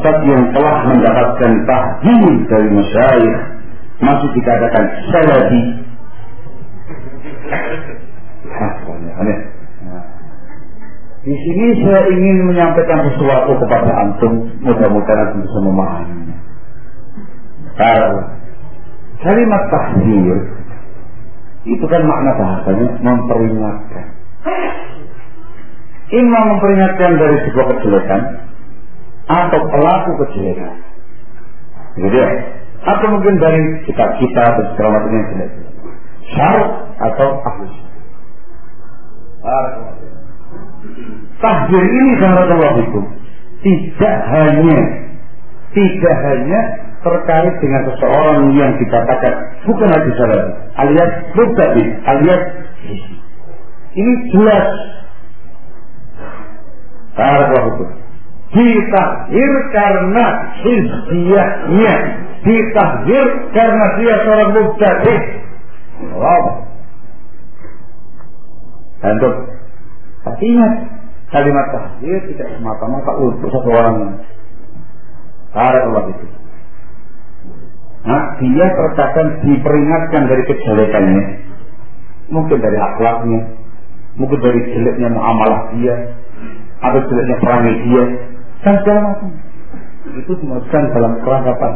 ustaz yang telah mendapatkan tahdir dari masyayikh masih dikatakan salafi. Aneh. Di sini saya ingin menyampaikan sesuatu kepada antum, mudah-mudahan antum bisa memahaminya. Kalimat tahdir itu kan makna bahasanya memperingatkan. Imam memperingatkan dari sebuah kejelekan atau pelaku kejelekan. Gitu ya. Atau mungkin dari kita atau segala macam yang jelek. Syarq atau ahlus. Tahdir ini barakallahu fikum tidak hanya terkait dengan seseorang yang dikatakan bukan hadis salafi alias mubtadi alias ini jelas barakallahu fikum ditahdir karena hizbiyahnya, ditahdir karena dia seorang mubtadi. Wow. Untuk ingat kalimat tahdir tidak semata-mata untuk satu orang. Barakallahu fikum. Nah, dia terkadang diperingatkan dari kejelekannya, mungkin dari akhlaknya, mungkin dari jeleknya muamalah dia, atau jeleknya perangai dia, dan segala macam. Itu dimasukkan dalam kerangka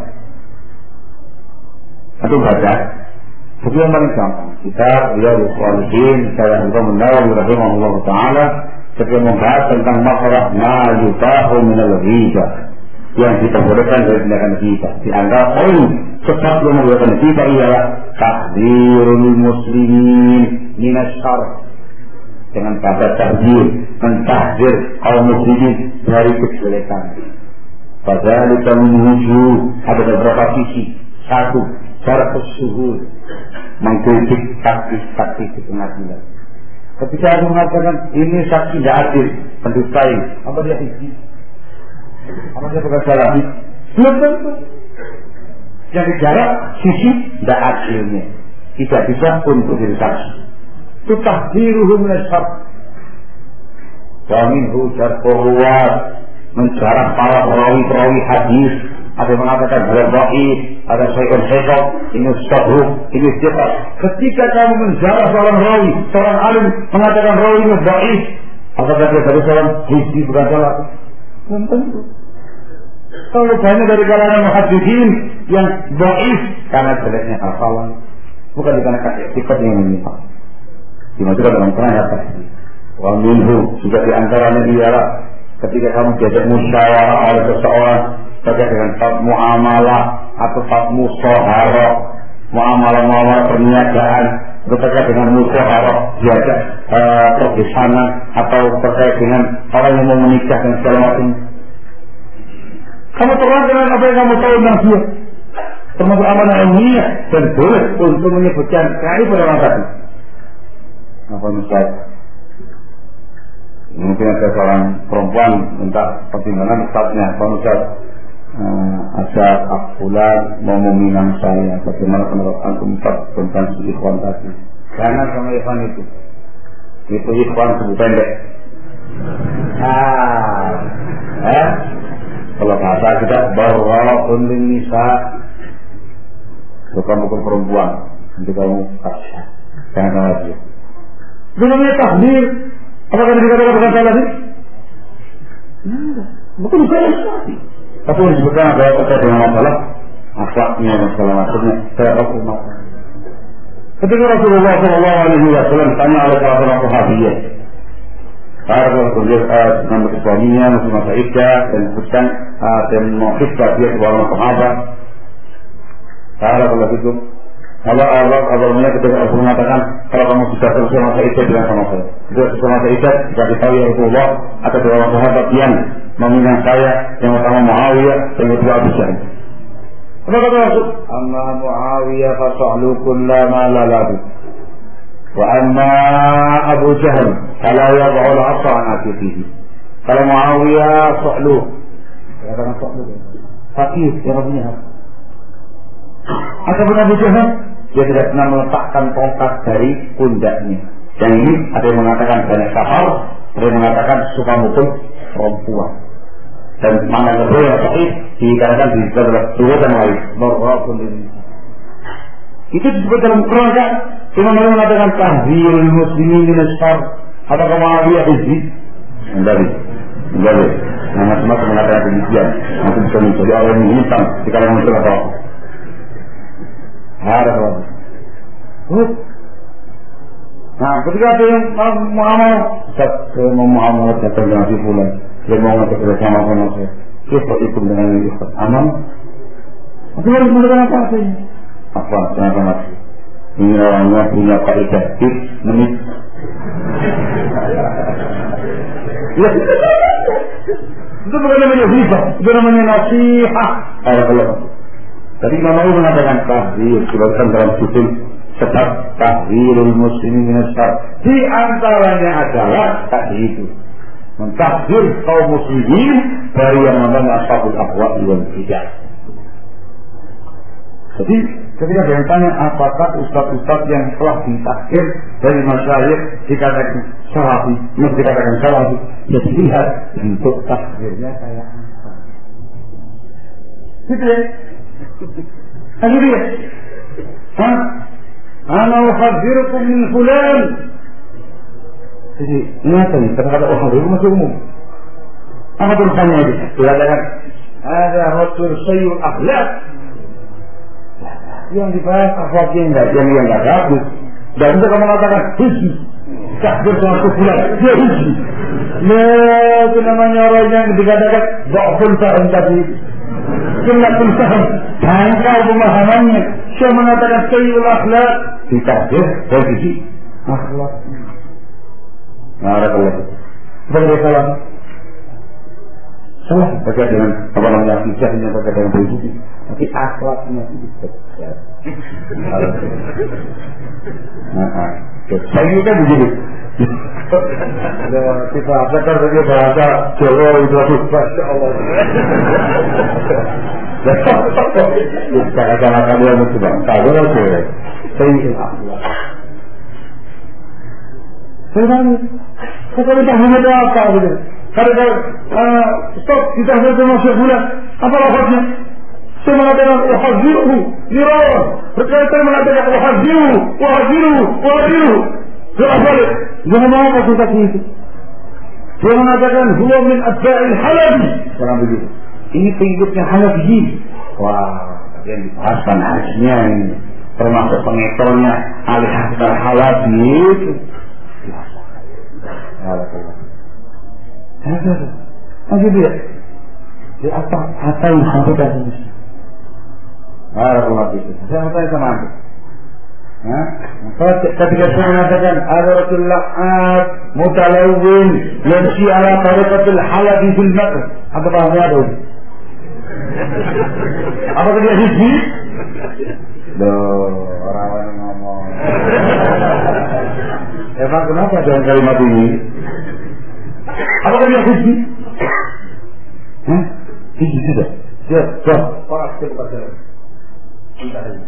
atau baca. Itu yang paling gampang. Kita Riyadhus Shalihin, saya Imam Nawawi rahimahullah taala, ketika membahas tentang masalah ma yubahu minal ghibah, yang diperbolehkan dari tindakan kita. Di antara poin sesat yang membolehkan kita ialah tahdzirul muslimin minas syarr. Dengan kata tahdzir, mentahdzir kaum muslimin dari kejelekan. Padahal kita menuju ada beberapa sisi. Satu, cara kesuhur mengkritik taktis di pengadilan. Ketika aku mengatakan ini saksi tidak adil, pendustai, apa dia isi? Apa dia bukan salah? Belum tentu. Yang dijarak sisi tidak adilnya, tidak bisa untuk jadi saksi. Itu tahdziruhum minasab. Wa minhu jarhur ruwat, menjarah para perawi hadis. Ada yang mengatakan dhaif, ada syai'un hifaz, ini sabru, ini thiqah. Ketika kamu menjarah seorang rawi, seorang alim mengatakan rawi ini dhaif, apakah dia dari seorang hizbi bukan salah? Belum tentu. Kalau banyak dari kalangan muhaddisin yang dhaif karena jeleknya hafalan, bukan dikarenakan i'tiqad yang menyimpang. Dimasukkan dalam kerangka pasti. Wa minhu juga di antaranya ialah ketika kamu diajak musyawarah oleh seseorang terkait dengan bab muamalah atau bab musyawarah, muamalah perniagaan, terkait dengan musyawarah, diajak perpisahan atau terkait dengan orang yang mau menikah dan segala macam. Kamu terangkan apa yang kamu tahu tentang dia, termasuk amanah ilmiah dan boleh untuk menyebutkan kali pada orang tadi. Apa misalnya? Mungkin ada seorang perempuan minta pertimbangan ustaznya, Pak Ustaz, ada akbulan mau meminang saya, bagaimana pendapat antum tentang si ikhwan tadi? Jangan sama ikhwan itu ikhwan sebut pendek. Kalau bahasa kita barra'un lin nisa, bukan bukan perempuan, nanti kamu kasih, jangan sama dia. Namanya tahdir. Apakah dikatakan bukan salah sih? Bukan salah sih. Tapi yang disebutkan adalah terkait dengan masalah akhlaknya dan segala macamnya. Saya tahu masalah. Ketika Rasulullah SAW tanya oleh salah seorang sahabiah, kalau beliau dengan suaminya masih masa iddah dan disebutkan dan menghiddah dia kepada sahabat, kalau begitu, Allah ketika Rasul mengatakan kalau kamu sudah selesai masa iddah dengan sama saya. Sudah selesai masa iddah, jika diketahui Rasulullah ada dua orang sahabat yang meminang saya, yang pertama Muawiyah, yang kedua Abu Jahl. Apa kata Rasul? Amma Muawiyah fasa'lu kulla ma la lahu. Wa amma Abu Jahl fala yad'u al-'asa an atiqihi. Kalau Muawiyah sa'lu. Katakan sa'lu. Fakir yang punya hak. Ataupun Abu Jahl, dia tidak pernah meletakkan tongkat dari pundaknya. Dan ini ada yang mengatakan banyak kafir, ada yang mengatakan suka mukul perempuan. Dan mana kedua yang sahih dikatakan di riwayat lain marrafun ini. Itu disebut dalam Quran kan? Imam Nawawi mengatakan tahdzirul muslimin min asy-syarr. Apa Muawiyah itu? Enggak. Nama semua mengatakan demikian. Nanti bisa mencari orang yang hitam di kalangan Muslim atau harus. Nah, ketika ada yang Muhammad datang dengan si fulan, dia mau ngajak bersama sama saya. Kita ikut dengan ini aman. Tapi harus menggunakan apa saja? Apa? Kenapa? Ini orangnya punya kaidah menit. Ya, itu bukan namanya hibah, itu namanya nasihat. Tadi Nabi mengatakan tahdzir, disebutkan dalam kutub sebab tahdzirul muslimin min asy-syarr. Di antaranya adalah tahdzir, mentahdzir kaum muslimin dari yang namanya ashabul ahwa wal bidah. Jadi ketika dia tanya apakah ustaz-ustaz yang telah ditahdzir dari masyayikh dikatakan salafi, dikatakan salafi, ya dilihat bentuk tahdzirnya kayak apa. Gitu ya. Ayo dia. Ana uhadzirkum min fulan. Jadi nyata nih kata-kata uhadzir masih umum. Apa tulisannya itu? Dikatakan ada rasul sayyul akhlak. Yang dibahas akhlaknya yang enggak bagus. Dan itu kamu mengatakan hizbi. Takbir sama kufulan. Dia hizbi. Nah, itu namanya orang yang dikatakan ba'ful faham tadi. Killatul faham. Tangkal pemahamannya. Saya mengatakan sayyul akhlak. Ditakbir dari sisi akhlaknya. Nah, ada kalau itu. Sebagai salah. Salah terkait dengan apa namanya akidahnya terkait dengan prinsip. Tapi akhlaknya itu berbeda. Saya juga begini. Kita akan saja bahasa Jawa itu Masya Allah. Cara-cara kalian itu bang, tahu aja. Saya ingin akhlak. Saya tahu. Saya tahu hanya apa gitu. Karena stop kita harus masuk bulan. Apa lafaznya? Saya mengatakan wahadziruhu dirawah. Berkaitan mengatakan wahadziruhu. Jangan balik. Jangan mau konsultasi itu. Dia mengatakan huwa min atba'il halabi. Jangan begitu. Ini pengikutnya halabi. Wah, yang dibahaskan hadisnya ini. Termasuk pengetornya al-hasdar halabi itu. Masih dia. Dia apa yang hakikat ini? Barakallahu fiik. Saya tanya sama anda. Ketika saya mengatakan ada Rasulullah mutalawwin yamshi ala tariqatil halabi fil madh. Apa maksudnya itu? Apa dia hizbi? Loh, orang ngomong. Emang kenapa dengan kalimat ini? Apakah dia hizbi? Hizbi sudah. Siap. Orang kita baca. Entah ini.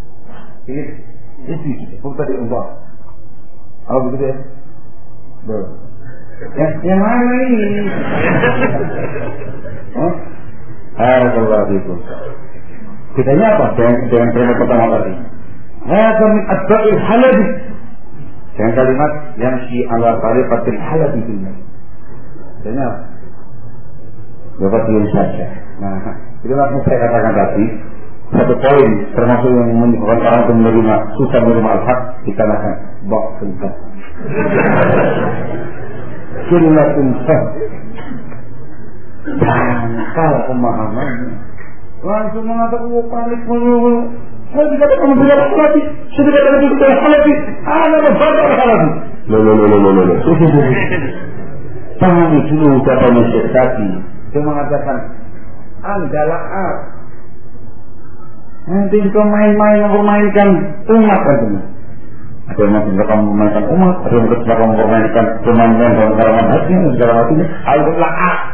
Hizbi sudah. Bukan tadi umpah. Apa begitu ya? Betul. Yang mana ini? Barakallahu fiikum. Bedanya apa dengan kalimat pertama tadi? Hadza min atba'il halabi. Dengan kalimat yang si ala tariqatil halabi fil madh. Bedanya apa? Dapat dulu saja. Nah, itu yang saya katakan tadi. Satu poin termasuk yang menyebabkan orang itu menerima susah menerima al-haq dikarenakan ba'ful faham. Killatul faham. Tangkal pemahamannya. Langsung mengatakan panik menyuruh. Saya tidak akan memberikan halabi. Saya tidak akan memberikan halabi. Ada membaca halabi. Loh. Pahami dulu ucapan Syekh tadi. Dia mengatakan adalah nanti itu main-main mempermainkan umat katanya. Ada yang mencoba memainkan umat, ada yang mencoba mempermainkan pemainkan dalam kalangan hati, segala macamnya. Adalah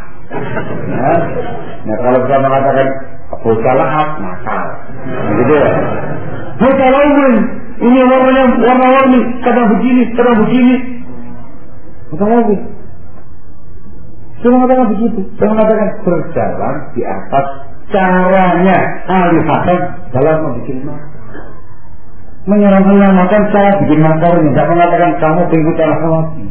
Nah kalau kita mengatakan bocah lahap, nakal. Gitu ya. Bocah lain, ini warnanya warna-warni, kadang begini. Bocah lain. Saya mengatakan begitu. Saya mengatakan berjalan di atas caranya ahli hadis dalam membuat makar. Menyamakan cara bikin makarnya. Tidak mengatakan kamu tinggi cara hati.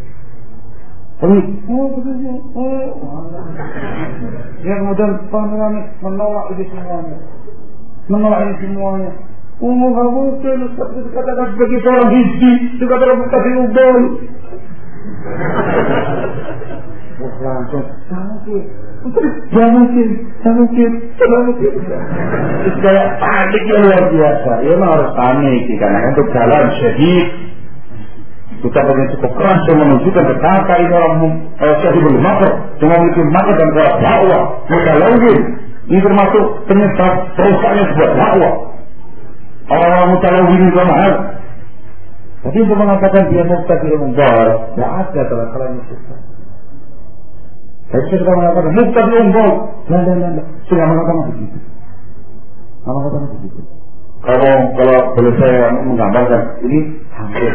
Ya kemudian panorama menolak ini semuanya. Gak mungkin dikatakan sebagai seorang hizbi, dikatakan bukan diubah. Langsung, jangan mungkin. Kayak panik yang luar biasa. Ya memang harus panik, karena untuk jalan syahid kita punya cukup keras untuk menunjukkan betapa ini orang syahid belum makar, cuma memiliki makar dan kuat dakwah, mudah lagi. Ini termasuk penyebab terusaknya sebuah dakwah. Orang-orang mutalawin juga mahal. Tapi untuk mengatakan dia mubtadi' umbal, tidak ada dalam kalangan kita. Saya sudah mengatakan mubtadi' umbal, jangan. Sudah mengatakan begitu. Kalau boleh saya menggambarkan, ini hampir.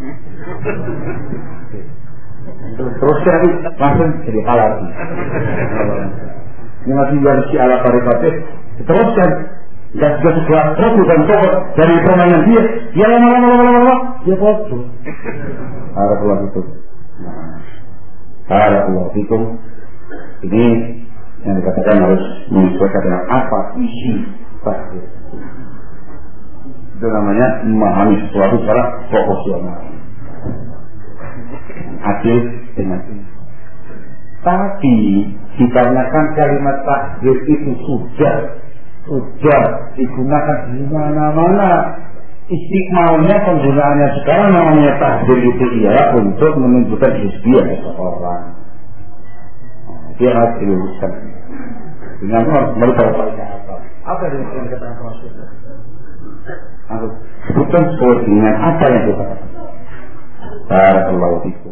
Terus lagi langsung jadi halal. Ini masih yang si ala tarikatnya diteruskan. Dan juga sebuah ragu dan tobat dari permainan dia lama-lama dia bodoh. Barakallahu fikum. Barakallahu fikum. Ini yang dikatakan harus menyesuaikan dengan apa isi tahdir. Itu namanya memahami sesuatu secara proporsional. Adil dengan ini. Tapi dikarenakan kalimat tahdir itu sudah digunakan di mana-mana. Istiqmalnya penggunaannya sekarang namanya tahdir itu ialah untuk menunjukkan hizbiyah seseorang. Dia harus diluruskan. Dengan harus melihat apa yang dikatakan maksudnya. Sebutkan sesuai dengan apa yang dikatakan. Barakallahu fikum.